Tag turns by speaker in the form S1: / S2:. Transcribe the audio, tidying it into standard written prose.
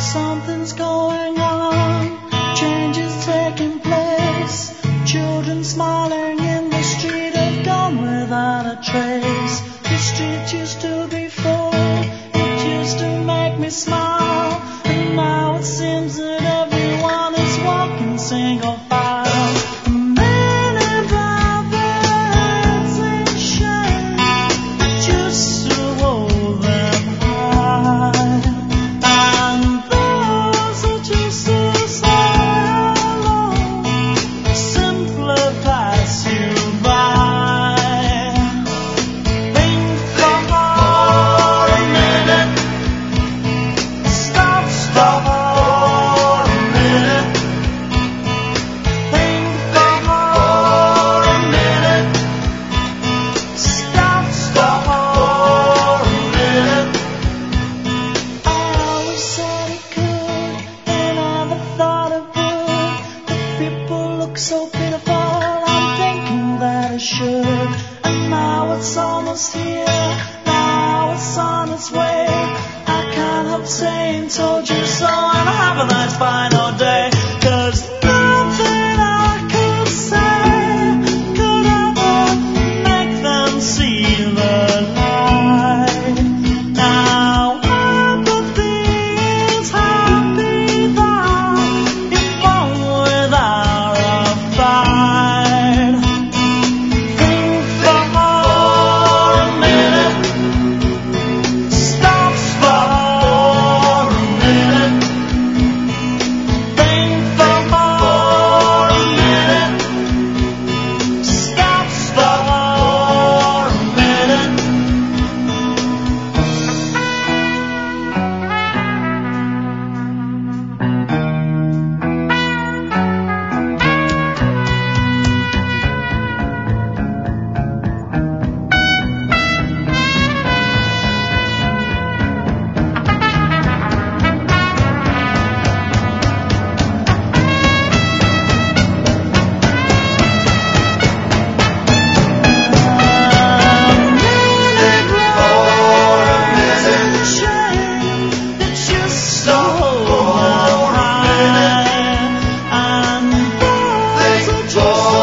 S1: Something's going on, change is taking place. Children smiling in the street have gone without a trace. The street used to be full, it used to make me smile, and now it seems that everyone is walking single file. The men above their heads in shame, it used to hold them high, and those that used to say hello simply pass you by. Think for a minute, stop for a minute. Think for a minute, stop for a minute. I always said it could, and I never thought it would. The people look so pitiful, I'm thinking that it should. And now it's almost here, now it's on its way. I can't help saying told you so, and have a nice final day. 'Cause nothing I could say could ever make them see the light. Now empathy is happy that it won without a fight. Think for a minute, stop for a minute. Think for a minute, stop for a minute.
S2: For